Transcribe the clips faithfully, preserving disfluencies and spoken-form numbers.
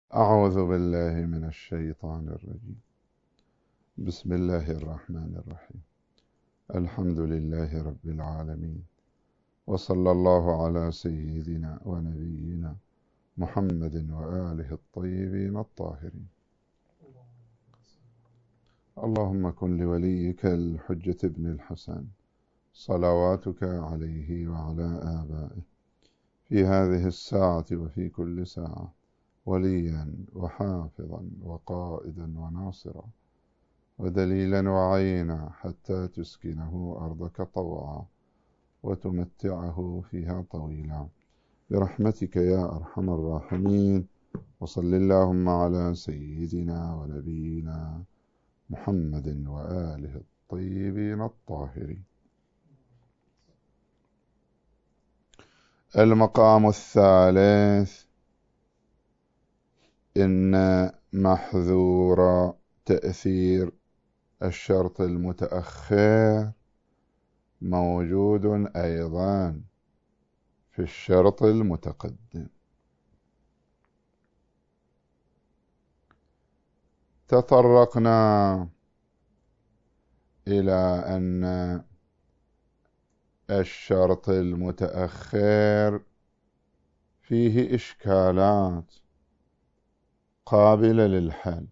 أعوذ بالله من الشيطان الرجيم. بسم الله الرحمن الرحيم. الحمد لله رب العالمين، وصلى الله على سيدنا ونبينا محمد وآله الطيبين الطاهرين. اللهم كن لوليك الحجة ابن الحسن صلواتك عليه وعلى آبائه في هذه الساعة وفي كل ساعة وليا وحافظا وقائدا وناصرا ودليلا وعينا حتى تسكنه أرضك طوعا وتمتعه فيها طويلا برحمتك يا أرحم الراحمين. وصل اللهم على سيدنا ونبينا محمد وآله الطيبين الطاهرين. المقام الثالث: إن محذور تأثير الشرط المتأخر موجود أيضا في الشرط المتقدم. تطرقنا إلى أن الشرط المتأخر فيه إشكالات قابلة للحل،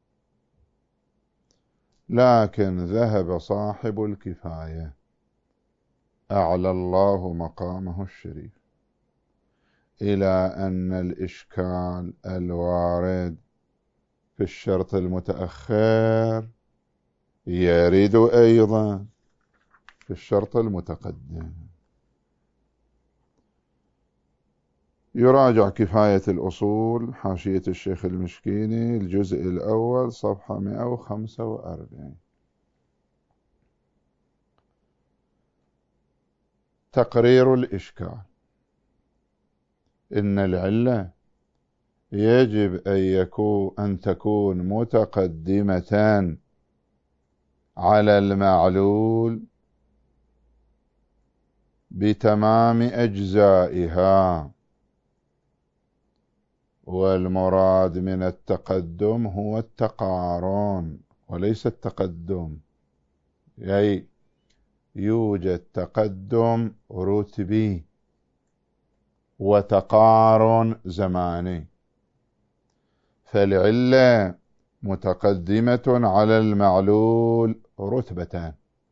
لكن ذهب صاحب الكفاية أعلى الله مقامه الشريف إلى أن الإشكال الوارد في الشرط المتأخر يرد أيضا في الشرط المتقدم. يراجع كفاية الأصول حاشية الشيخ المشكيني الجزء الأول صفحة مئة وخمسة وأربعين. تقرير الإشكال: إن العلة يجب أن يكون أن تكون متقدمة على المعلول بتمام أجزائها، والمراد من التقدم هو التقارن وليس التقدم، أي يوجد تقدم رتبي وتقارن زماني، فالعلة متقدمة على المعلول رتبتان،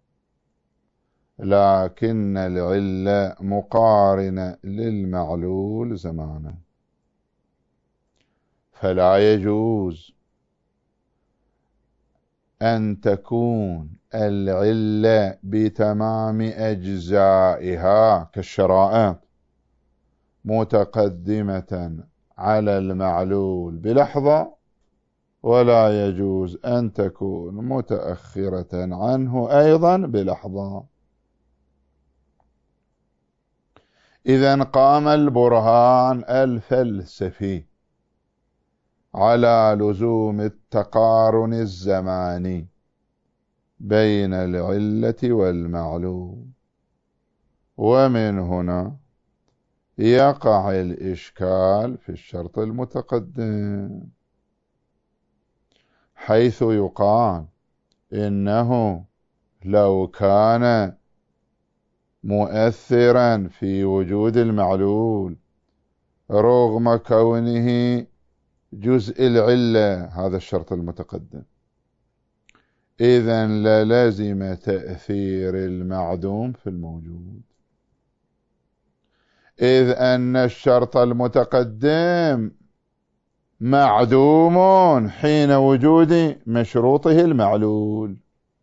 لكن العلة مقارنة للمعلول زمانا، فلا يجوز أن تكون العلة بتمام أجزائها كالشرائط متقدمة على المعلول بلحظة، ولا يجوز أن تكون متأخرة عنه أيضا بلحظة. إذن قام البرهان الفلسفي على لزوم التقارن الزماني بين العلة والمعلول، ومن هنا يقع الإشكال في الشرط المتقدم، حيث يقال إنه لو كان مؤثرا في وجود المعلول رغم كونه جزء العلة، هذا الشرط المتقدم، إذن للزم تأثير المعدوم في الموجود، إذ أن الشرط المتقدم معدوم حين وجود مشروطه المعلول.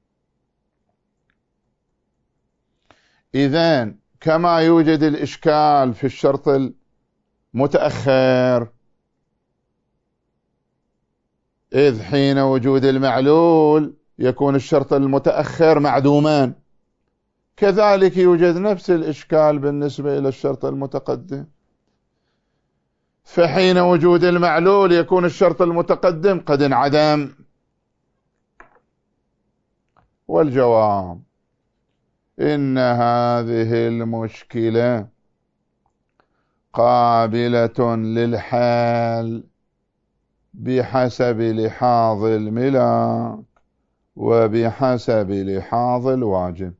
إذن كما يوجد الإشكال في الشرط المتأخر، إذ حين وجود المعلول يكون الشرط المتأخر معدوما، كذلك يوجد نفس الإشكال بالنسبة إلى الشرط المتقدم، فحين وجود المعلول يكون الشرط المتقدم قد انعدم. والجواب: إن هذه المشكلة قابلة للحل بحسب لحاظ الملاك وبحسب لحاظ الواجب.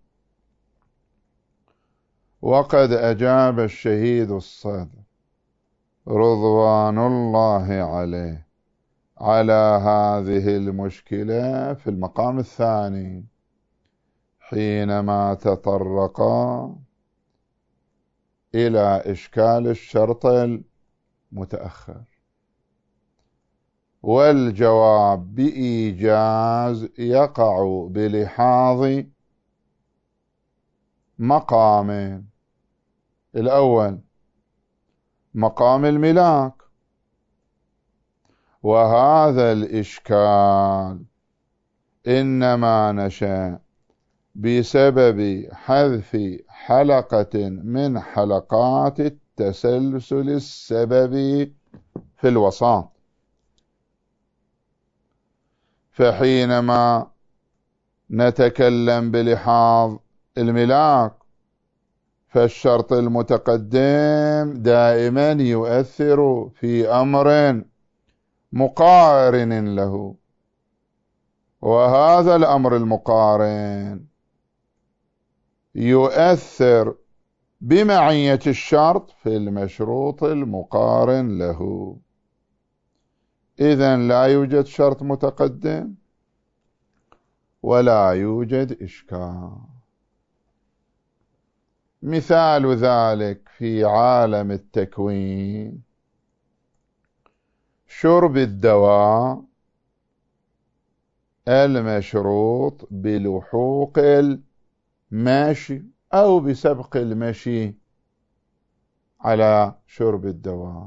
وقد أجاب الشهيد الصدر رضوان الله عليه على هذه المشكلة في المقام الثاني حينما تطرق إلى إشكال الشرط المتأخر، والجواب بإيجاز يقع بلحاظ مقامين. الأول مقام الملاك، وهذا الإشكال إنما نشأ بسبب حذف حلقة من حلقات التسلسل السببي في الوساط. فحينما نتكلم بلحاظ الملاك فالشرط المتقدم دائما يؤثر في أمر مقارن له، وهذا الأمر المقارن يؤثر بمعية الشرط في المشروط المقارن له. إذن لا يوجد شرط متقدم ولا يوجد إشكال. مثال ذلك في عالم التكوين: شرب الدواء المشروط بلحوق الماشي أو بسبق المشي على شرب الدواء.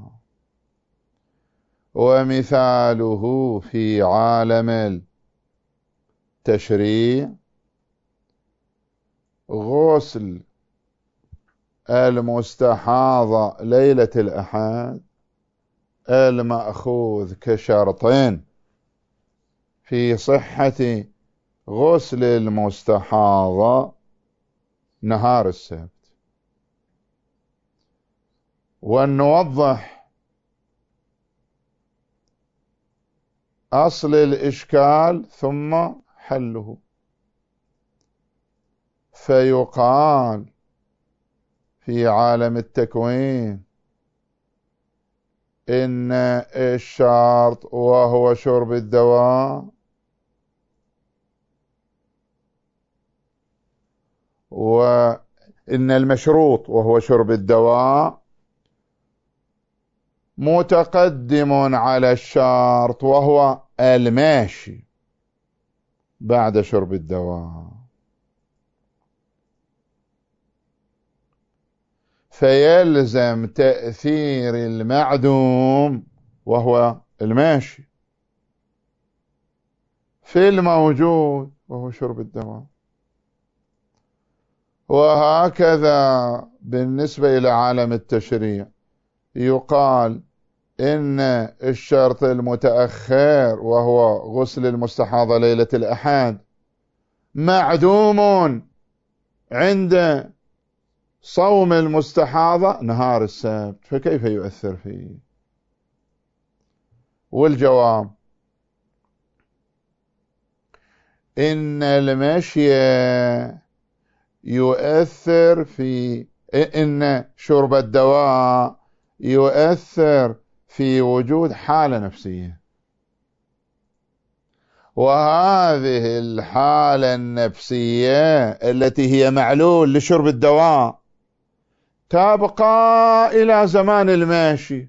ومثاله في عالم التشريع: غسل المستحاضة ليلة الأحد المأخوذ كشرطين في صحة غسل المستحاضة نهار السبت. ونوضح أصل الإشكال ثم حله. فيقال في عالم التكوين إن الشرط وهو شرب الدواء، وإن المشروط وهو شرب الدواء متقدم على الشرط وهو الماشي بعد شرب الدواء، فيلزم تأثير المعدوم وهو الماشي في الموجود وهو شرب الدواء. وهكذا بالنسبة إلى عالم التشريع يقال إن الشرط المتأخر وهو غسل المستحاضة ليلة الأحد معدوم عند صوم المستحاضة نهار السبت، فكيف يؤثر فيه؟ والجواب: إن المشي يؤثر في إن شرب الدواء يؤثر في وجود حالة نفسية، وهذه الحالة النفسية التي هي معلول لشرب الدواء تبقى إلى زمان الماشي،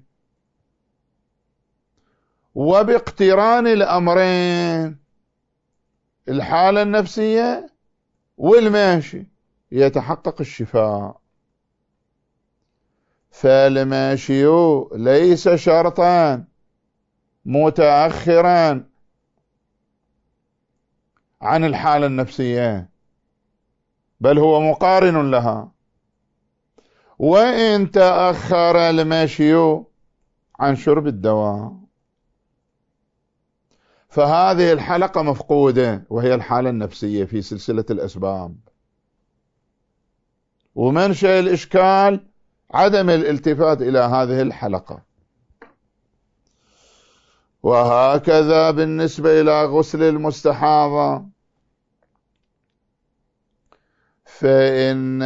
وباقتران الأمرين الحالة النفسية والماشي يتحقق الشفاء. فالماشي ليس شرطا متأخرا عن الحالة النفسية، بل هو مقارن لها. وإن تأخر المشي عن شرب الدواء فهذه الحلقة مفقودة، وهي الحالة النفسية في سلسلة الأسباب. ومنشأ الإشكال عدم الالتفات إلى هذه الحلقة. وهكذا بالنسبة إلى غسل المستحاضة، فإن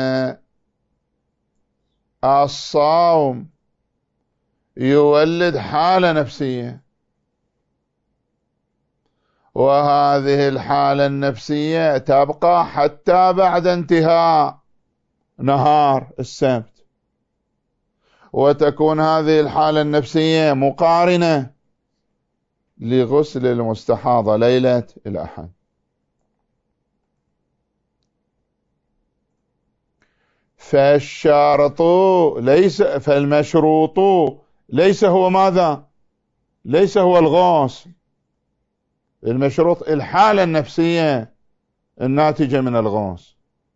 الصوم يولد حالة نفسية، وهذه الحالة النفسية تبقى حتى بعد انتهاء نهار السبت، وتكون هذه الحالة النفسية مقارنة لغسل المستحاضة ليلة الأحد. فالشارط ليس فالمشروط ليس هو ماذا؟ ليس هو الغسل، المشروط الحالة النفسية الناتجة من الغسل،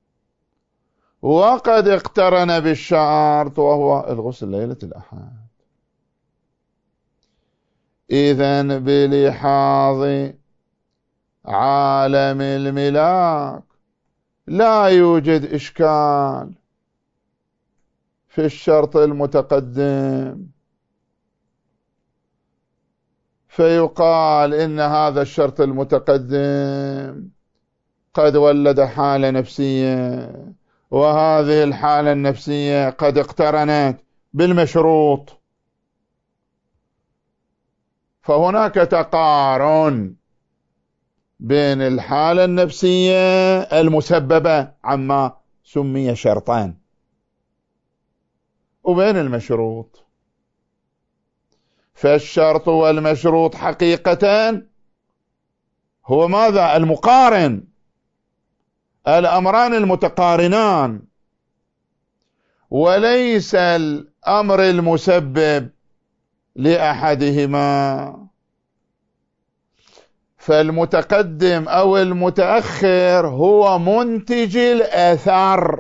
وقد اقترن بالشرط وهو الغسل ليلة الأحد. إذن بلحاظ عالم الملاك لا يوجد إشكال في الشرط المتقدم، فيقال إن هذا الشرط المتقدم قد ولد حالة نفسية، وهذه الحالة النفسية قد اقترنت بالمشروط، فهناك تقارن بين الحالة النفسية المسببة عما سمي شرطان وبين المشروط. فالشرط والمشروط حقيقة هو ماذا؟ المقارن، الأمران المتقارنان، وليس الأمر المسبب لأحدهما. فالمتقدم أو المتأخر هو منتج الأثر،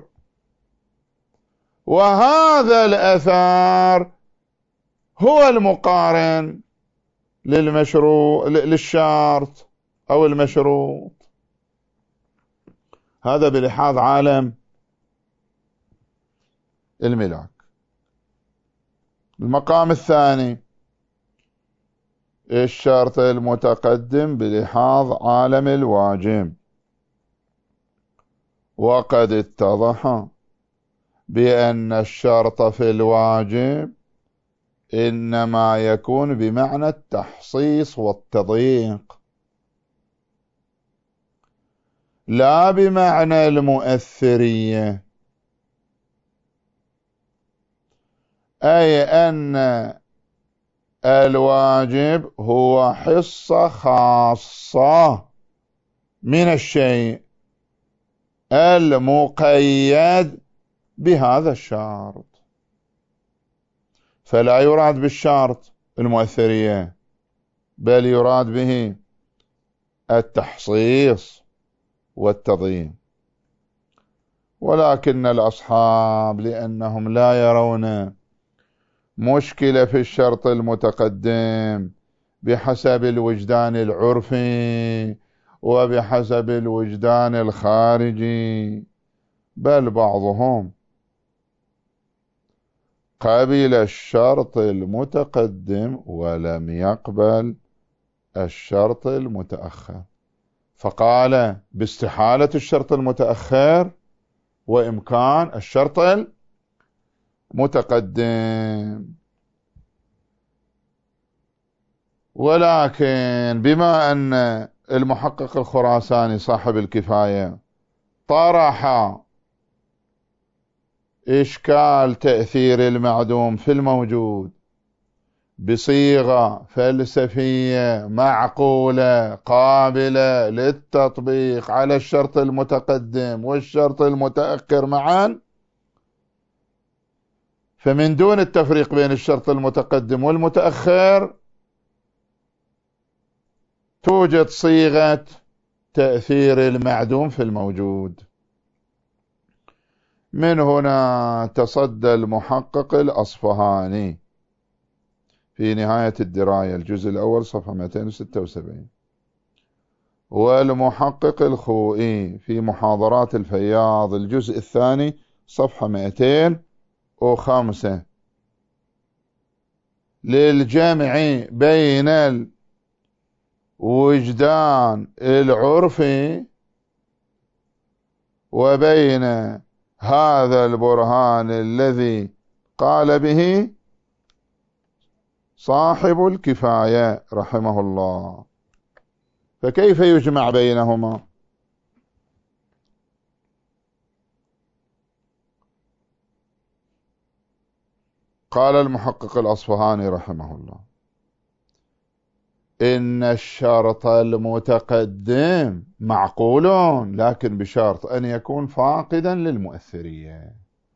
وهذا الأثر هو المقارن للمشروع للشرط أو المشروط. هذا بلحاظ عالم الملاك. المقام الثاني الشرط المتقدم بلحاظ عالم الواجب، وقد اتضح بأن الشرط في الواجب إنما يكون بمعنى التحصيص والتضييق، لا بمعنى المؤثرية، أي أن الواجب هو حصة خاصة من الشيء المقيد بهذا الشرط، فلا يراد بالشرط المؤثرية، بل يراد به التحصيص والتضييق. ولكن الأصحاب لأنهم لا يرون مشكلة في الشرط المتقدم بحسب الوجدان العرفي وبحسب الوجدان الخارجي، بل بعضهم قبل الشرط المتقدم ولم يقبل الشرط المتأخر، فقال باستحالة الشرط المتأخر وإمكان الشرط المتقدم. ولكن بما أن المحقق الخراساني صاحب الكفاية طرح إشكال تأثير المعدوم في الموجود بصيغة فلسفية معقولة قابلة للتطبيق على الشرط المتقدم والشرط المتأخر معا، فمن دون التفريق بين الشرط المتقدم والمتأخر توجد صيغة تأثير المعدوم في الموجود. من هنا تصدى المحقق الأصفهاني في نهاية الدراية الجزء الأول صفحة مئتين وستة وسبعين، والمحقق الخوئي في محاضرات الفياض الجزء الثاني صفحة مئتين وخمسة، للجمع بين وجدان العرف وبين هذا البرهان الذي قال به صاحب الكفاية رحمه الله، فكيف يجمع بينهما؟ قال المحقق الأصفهاني رحمه الله: إن الشرط المتقدم معقول، لكن بشرط أن يكون فاقدا للمؤثرية.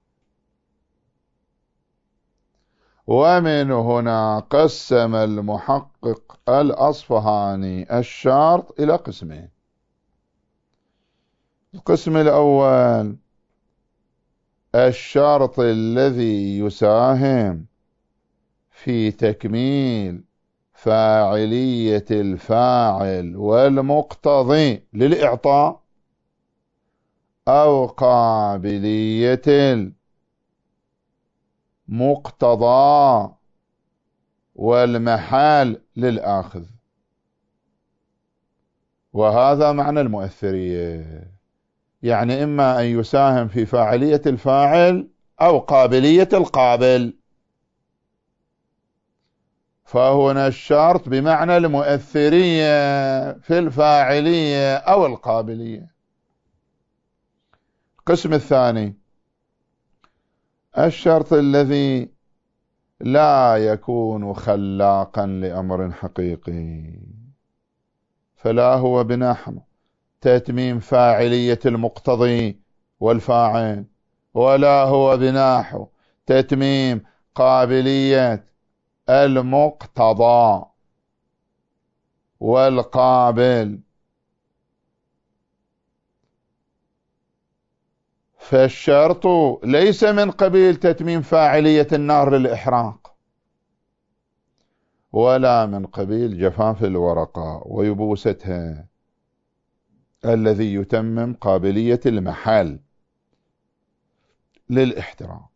ومن هنا قسم المحقق الأصفهاني الشرط إلى قسمين. القسم الأول الشرط الذي يساهم في تكميل فاعلية الفاعل والمقتضي للإعطاء، أو قابلية المقتضى والمحال للآخذ، وهذا معنى المؤثرية، يعني إما أن يساهم في فاعلية الفاعل أو قابلية القابل. فهنا الشرط بمعنى المؤثرية في الفاعلية أو القابلية. القسم الثاني الشرط الذي لا يكون خلاقا لأمر حقيقي، فلا هو بنحو تتميم فاعلية المقتضي والفاعل، ولا هو بنحو تتميم قابلية المقتضى والقابل. فالشرط ليس من قبيل تتميم فاعلية النار للإحراق، ولا من قبيل جفاف الورقة ويبوستها الذي يتمم قابلية المحل للاحتراق.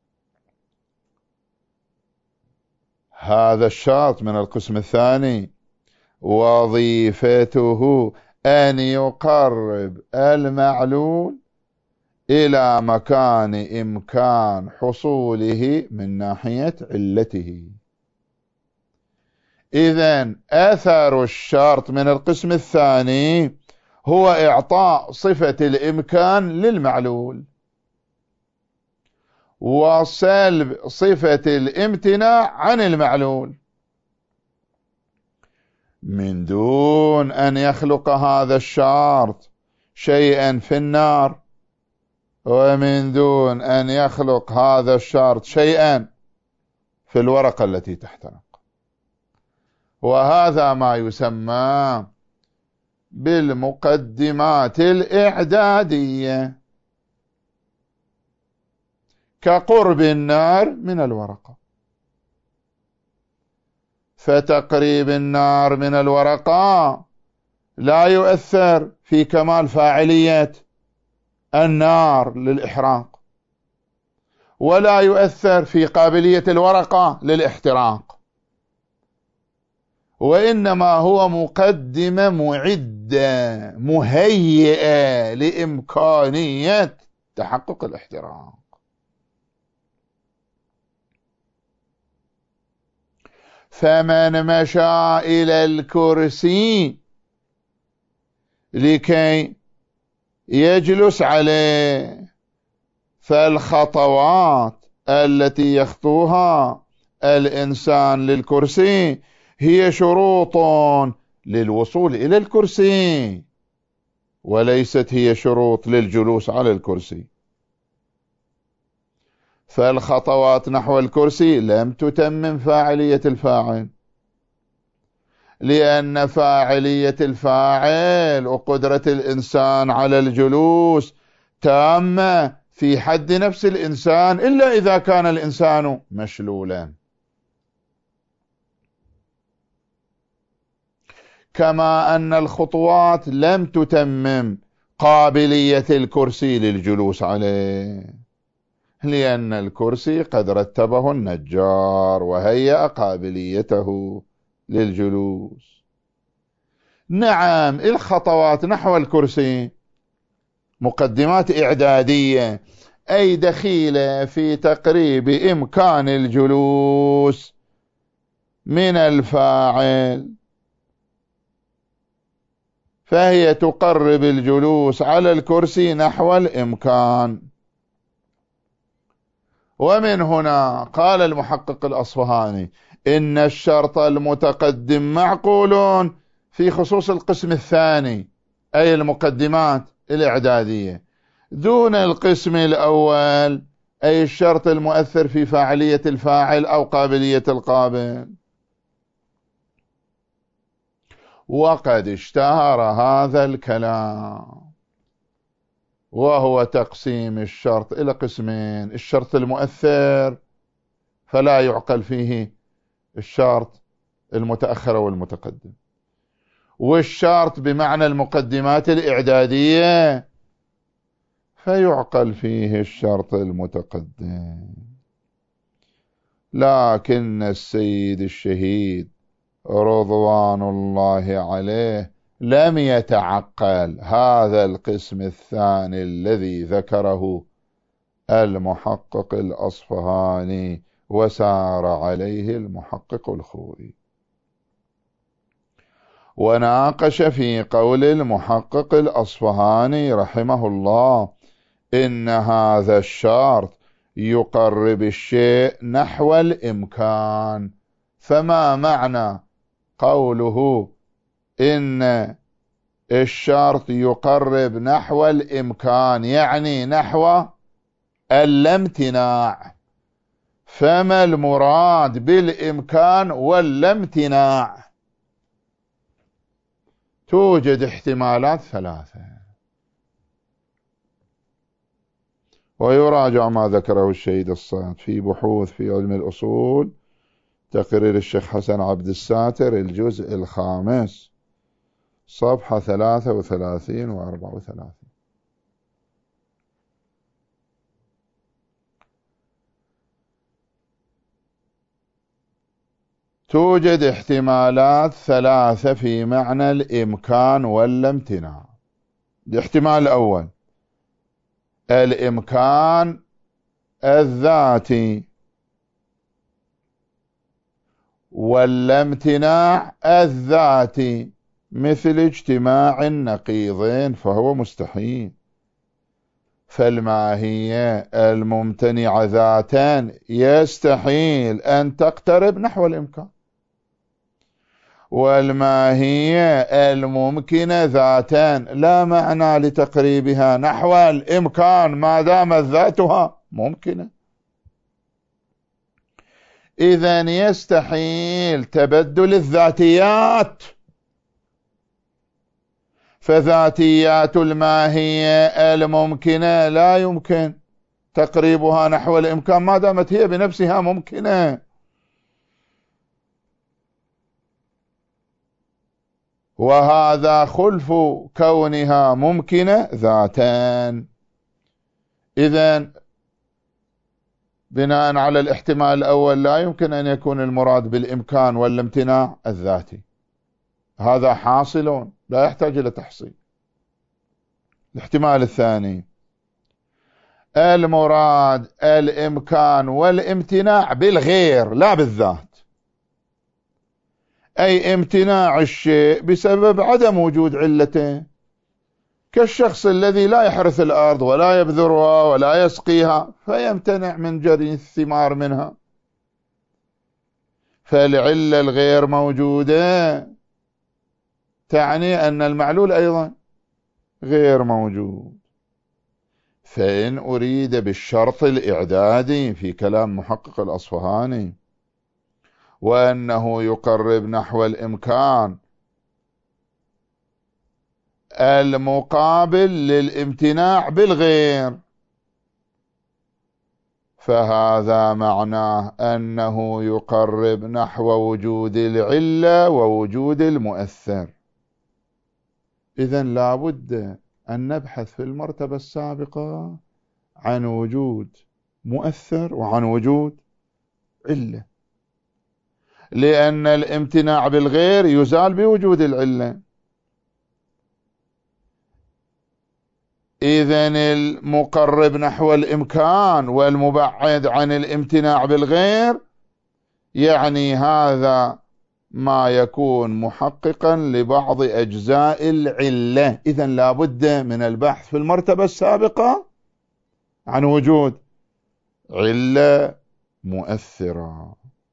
هذا الشرط من القسم الثاني وظيفته أن يقرب المعلول إلى مكان إمكان حصوله من ناحية علته. إذن أثر الشرط من القسم الثاني هو إعطاء صفة الإمكان للمعلول وسلب صفة الامتناع عن المعلول، من دون أن يخلق هذا الشرط شيئا في النار، ومن دون أن يخلق هذا الشرط شيئا في الورقة التي تحترق. وهذا ما يسمى بالمقدمات الإعدادية، كقرب النار من الورقة. فتقريب النار من الورقة لا يؤثر في كمال فاعلية النار للإحراق، ولا يؤثر في قابلية الورقة للاحتراق، وإنما هو مقدمة معدة مهيئة لإمكانية تحقق الاحتراق. فمن مشى إلى الكرسي لكي يجلس عليه، فالخطوات التي يخطوها الإنسان للكرسي هي شروط للوصول إلى الكرسي، وليست هي شروط للجلوس على الكرسي. فالخطوات نحو الكرسي لم تتمم فاعلية الفاعل، لأن فاعلية الفاعل وقدرة الإنسان على الجلوس تامة في حد نفس الإنسان، إلا إذا كان الإنسان مشلولا. كما أن الخطوات لم تتمم قابلية الكرسي للجلوس عليه، لأن الكرسي قد رتبه النجار وهيأ قابليته للجلوس. نعم، الخطوات نحو الكرسي مقدمات إعدادية، أي دخيلة في تقريب إمكان الجلوس من الفاعل، فهي تقرب الجلوس على الكرسي نحو الإمكان. ومن هنا قال المحقق الأصفهاني إن الشرط المتقدم معقول في خصوص القسم الثاني، أي المقدمات الإعدادية، دون القسم الأول، أي الشرط المؤثر في فاعلية الفاعل أو قابلية القابل. وقد اشتهر هذا الكلام، وهو تقسيم الشرط إلى قسمين: الشرط المؤثر فلا يعقل فيه الشرط المتأخر والمتقدم، والشرط بمعنى المقدمات الإعدادية فيعقل فيه الشرط المتقدم. لكن السيد الشهيد رضوان الله عليه لم يتعقل هذا القسم الثاني الذي ذكره المحقق الأصفهاني وسار عليه المحقق الخوري، وناقش في قول المحقق الأصفهاني رحمه الله إن هذا الشرط يقرب الشيء نحو الإمكان. فما معنى قوله إن الشرط يقرب نحو الإمكان؟ يعني نحو اللامتناع. فما المراد بالإمكان واللامتناع؟ توجد احتمالات ثلاثة، ويراجع ما ذكره الشهيد الصاد في بحوث في علم الأصول، تقرير الشيخ حسن عبد الساتر، الجزء الخامس، صفحة ثلاثة وثلاثين وأربعة وثلاثين. توجد احتمالات ثلاثة في معنى الإمكان والامتناع. الاحتمال الأول الإمكان الذاتي، والامتناع الذاتي، مثل اجتماع النقيضين فهو مستحيل. فالماهية الممتنعة ذاتا يستحيل أن تقترب نحو الإمكان، والماهية الممكنة ذاتا لا معنى لتقريبها نحو الإمكان ما دامت ذاتها ممكنة. إذن يستحيل تبدل الذاتيات، فذاتيات الماهية الممكنة لا يمكن تقريبها نحو الإمكان ما دامت هي بنفسها ممكنة. وهذا خلف كونها ممكنة ذاتا. إذن بناء على الاحتمال الأول لا يمكن أن يكون المراد بالإمكان والامتناع الذاتي، هذا حاصل لا يحتاج إلى تحصيل. الاحتمال الثاني المراد الإمكان والامتناع بالغير لا بالذات، أي امتناع الشيء بسبب عدم وجود علته، كالشخص الذي لا يحرث الأرض ولا يبذرها ولا يسقيها فيمتنع من جري الثمار منها، فالعلة الغير موجودة تعني أن المعلول أيضا غير موجود. فإن أريد بالشرط الإعدادي في كلام محقق الأصفهاني وأنه يقرب نحو الإمكان المقابل للامتناع بالغير، فهذا معناه أنه يقرب نحو وجود العلة ووجود المؤثر. إذن لا بد أن نبحث في المرتبة السابقة عن وجود مؤثر وعن وجود علة، لأن الامتناع بالغير يزال بوجود العلة، إذن المقرب نحو الإمكان والمبعد عن الامتناع بالغير، يعني هذا ما يكون محققا لبعض أجزاء العلة. إذن لا بد من البحث في المرتبة السابقة عن وجود علة مؤثرة.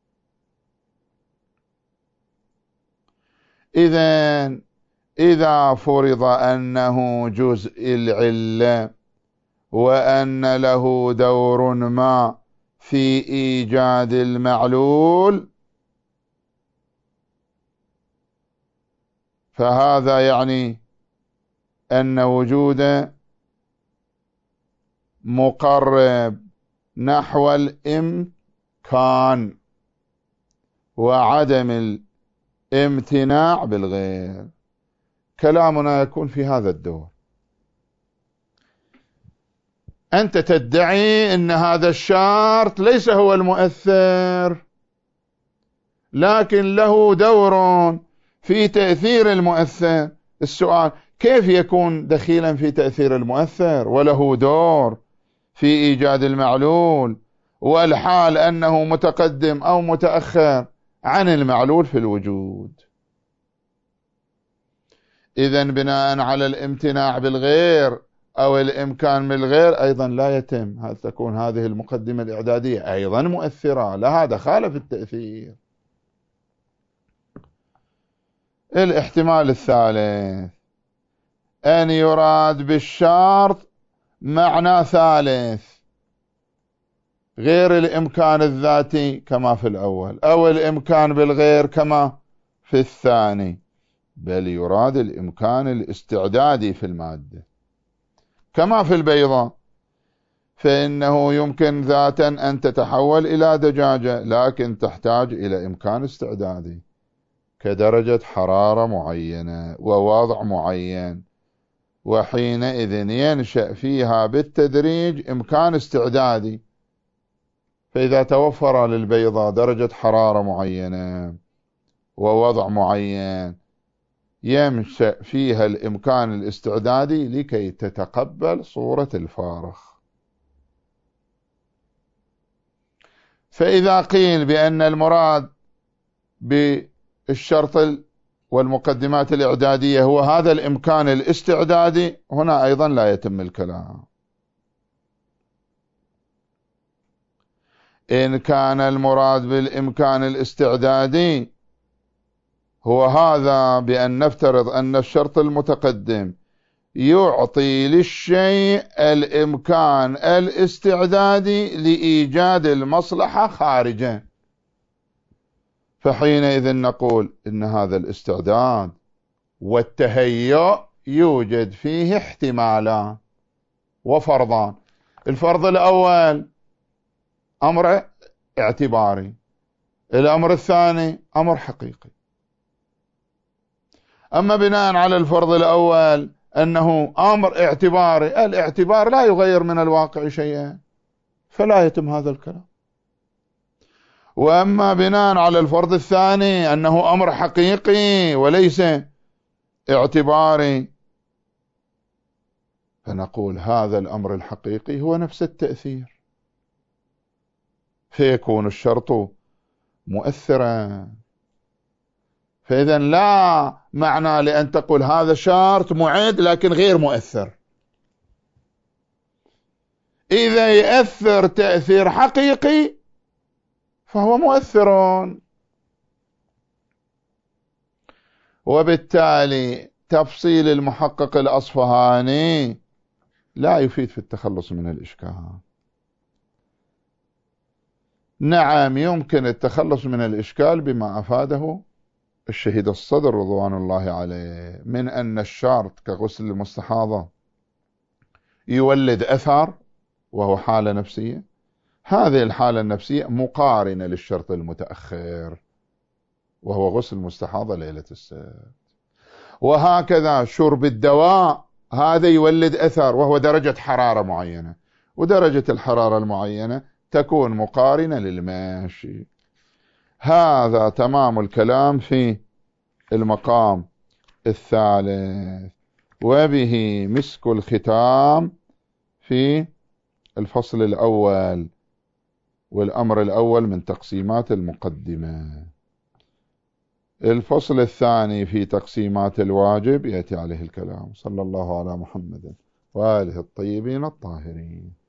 إذن إذا فرض أنه جزء العلة وأن له دور ما في إيجاد المعلول، فهذا يعني أن وجود مقرب نحو الإمكان وعدم الامتناع بالغير. كلامنا يكون في هذا الدور. أنت تدعي أن هذا الشرط ليس هو المؤثر، لكن له دور في تأثير المؤثر. السؤال: كيف يكون دخيلا في تأثير المؤثر وله دور في إيجاد المعلول، والحال أنه متقدم أو متأخر عن المعلول في الوجود؟ إذن بناء على الامتناع بالغير أو الإمكان بالغير أيضا لا يتم. هل تكون هذه المقدمة الإعدادية أيضا مؤثرة؟ لها دخالة في التأثير. الاحتمال الثالث أن يراد بالشرط معنى ثالث غير الإمكان الذاتي كما في الأول، أو الإمكان بالغير كما في الثاني، بل يراد الإمكان الاستعدادي في المادة كما في البيضة، فإنه يمكن ذاتا أن تتحول إلى دجاجة، لكن تحتاج إلى إمكان استعدادي كدرجة حرارة معينة ووضع معين، وحينئذ ينشأ فيها بالتدريج إمكان استعدادي. فإذا توفر للبيضة درجة حرارة معينة ووضع معين، ينشأ فيها الإمكان الاستعدادي لكي تتقبل صورة الفارخ. فإذا قيل بأن المراد بالشرط والمقدمات الإعدادية هو هذا الإمكان الاستعدادي، هنا أيضا لا يتم الكلام. إن كان المراد بالإمكان الاستعدادي هو هذا بأن نفترض أن الشرط المتقدم يعطي للشيء الإمكان الاستعدادي لإيجاد المصلحة خارجا، فحينئذ نقول إن هذا الاستعداد والتهيؤ يوجد فيه احتمالان وفرضان. الفرض الأول أمر اعتباري، الأمر الثاني أمر حقيقي. أما بناء على الفرض الأول أنه أمر اعتباري، الاعتبار لا يغير من الواقع شيئا، فلا يتم هذا الكلام. وأما بناء على الفرض الثاني أنه أمر حقيقي وليس اعتباري، فنقول هذا الأمر الحقيقي هو نفس التأثير، فيكون الشرط مؤثرا. فإذا لا معنى لأن تقول هذا شرط معد لكن غير مؤثر. إذا يأثر تأثير حقيقي فهو مؤثر، وبالتالي تفصيل المحقق الأصفهاني لا يفيد في التخلص من الإشكال. نعم، يمكن التخلص من الإشكال بما أفاده الشهيد الصدر رضوان الله عليه من أن الشرط كغسل المستحاضة يولد أثر وهو حالة نفسية، هذه الحالة النفسية مقارنة للشرط المتأخر وهو غسل المستحاضة ليلة السبت. وهكذا شرب الدواء هذا يولد أثر وهو درجة حرارة معينة، ودرجة الحرارة المعينة تكون مقارنة للماشي. هذا تمام الكلام في المقام الثالث. وبه مسك الختام في الفصل الأول، والأمر الأول من تقسيمات المقدمة. الفصل الثاني في تقسيمات الواجب يأتي عليه الكلام. صلى الله على محمد وآله الطيبين الطاهرين.